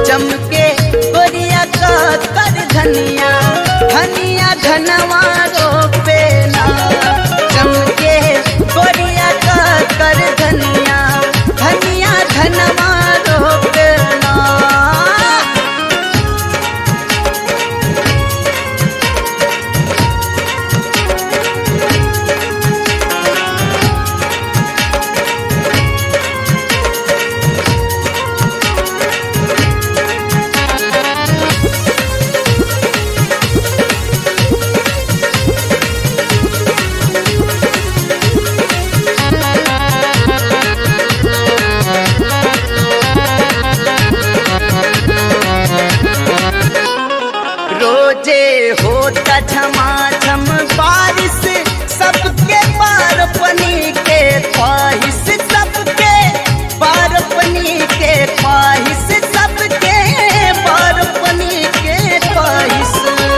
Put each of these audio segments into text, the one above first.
चमके गोरिया का कर धनिया धनिया धनवा रोपे ना चमके गोरिया का कर धनिया धनिया धनवा रोपे ना। रोजे होता झमाझम बारिश सबके पार पनी के ख्वाहिश सबके पार पनी के ख्वाहिश सबके पार पनी के ख्वाहिश।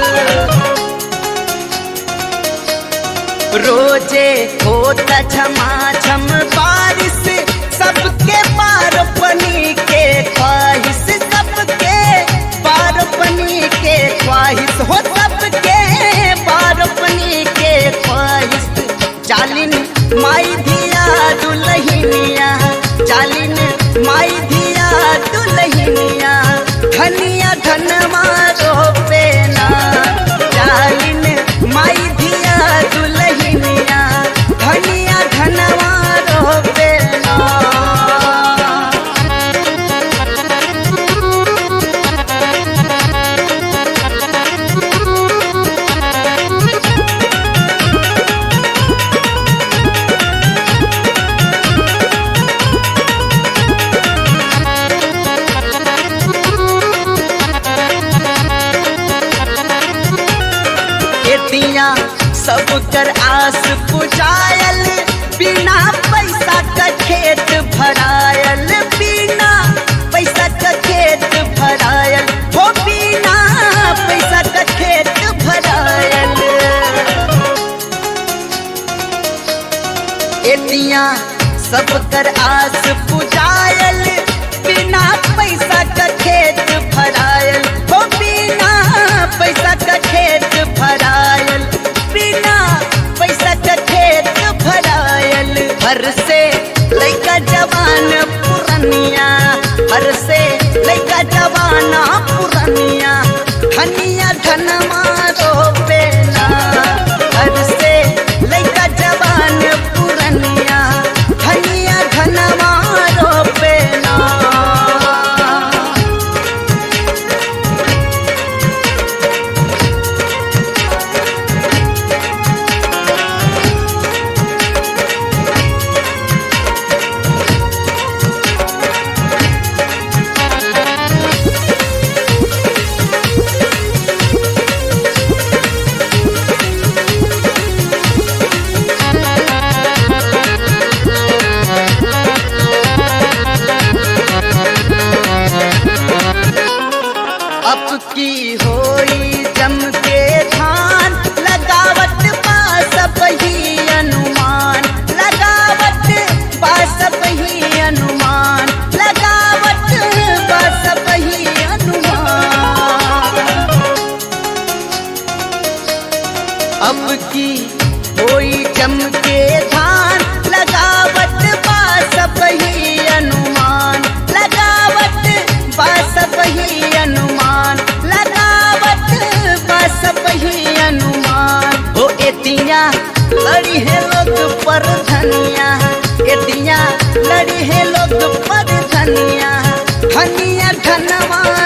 रोजे होता झमाझम बारिश सबके पार पनी के ख्वाहिश सबके पार पनी के ख्वाहिश हो सबके पार पनी के ख्वाहिश। चालिन माई धिया दुल्हनिया चालिन माई धिया दुल्हनिया धनिया धनवा रोपे ना चालिन माई धिया दुल्हनिया धनिया धनवा रोपे ना। सब कर आस पुजायल बिना पैसा का खेत भरायल बिना पैसा का खेत भरायल हो बिना पैसा का खेत भरायल। एतिया सब कर आस पुजायल बिना पैसा का खेत भरायल हो बिना पैसा का खेत भरायल बिना पैसा का खेत भरायल। हर से लइका जवान पुरनिया हर से लइका जवान पुरनिया धनिया धनवा रोपे ना हर से लइका जवान पुरनिया धनिया धनवा रोपे ना। अब की होई जम के धान लगावत पास ही अनुमान लगावत पास ही अनुमान लगावत पास ही अनुमान। अब की होई जम के धान लगावत पास ही अनुमान लगावत पास ही अनुमान लगावत पास ही अनुमान। हो एतिया लड़ी है लोग पर धनिया एतिया लड़ी है लोग पर धनिया धनिया धनवा